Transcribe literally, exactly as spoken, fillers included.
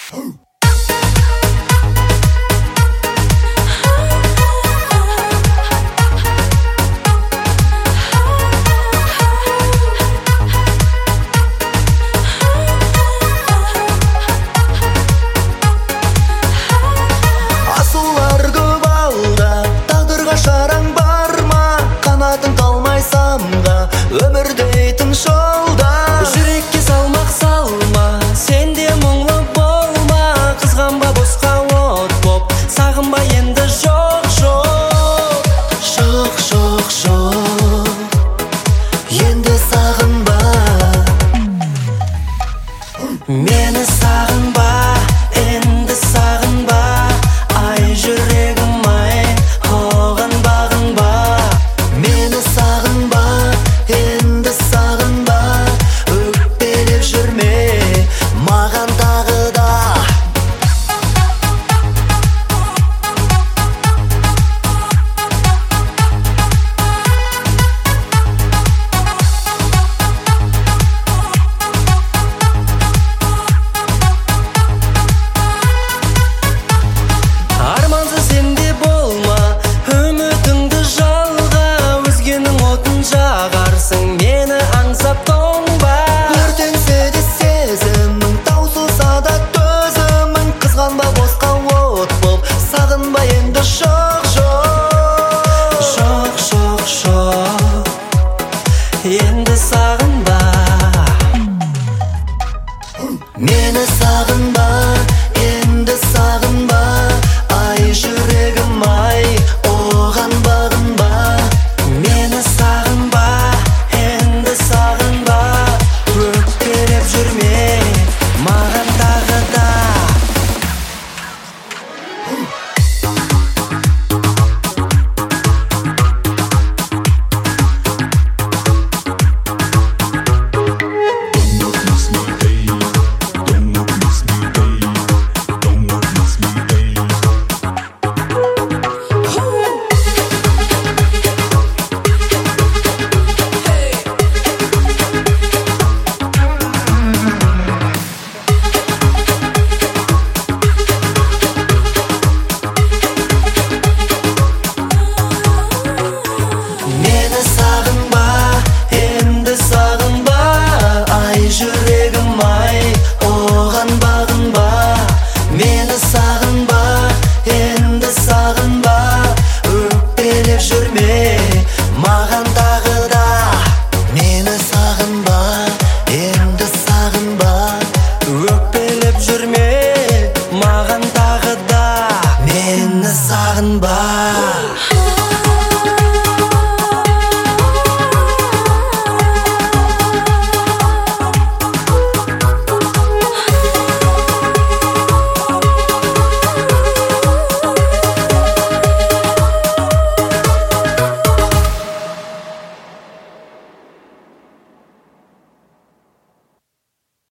Өмір дейтін жолда жүрекке салмақ салма, сен де мұңлы болма. Қызғанба босқа от боп, сағынба енді жоқ жоқ. Жоқ жоқ жоқ, енді сағынба. Мені сағынба, енді сағынба. Ай жүрегім ай, оған бағынба. Мені сағынба, енді сағынба. Өкпелеп жүрме маған тағы да. Армансыз сенде болма, үмітіңді жалға. Өзгенің отын жағарсың, мені аңсап тоңба. Өртенсе де сезімің, таусылса да төзімің. Қызғанба босқа от боп, сағынба енді жоқ жоқ. Жоқ жоқ жоқ, енді сағынба. Мені сағынба, енді сағынба. Ай жүрегім ай, оған бағынба. Мені сағынба, енді сағынба. Өкпелеп жүрме маған тағы да. Мені сағынба, енді сағынба. Ай жүрегім ай, оған бағынба. Мені сағынба, енді сағынба. Өкпелеп жүрме маған тағы да. Мені сағынба, енді сағынба. Өкпелеп жүрме маған тағы да. Мені сағынба.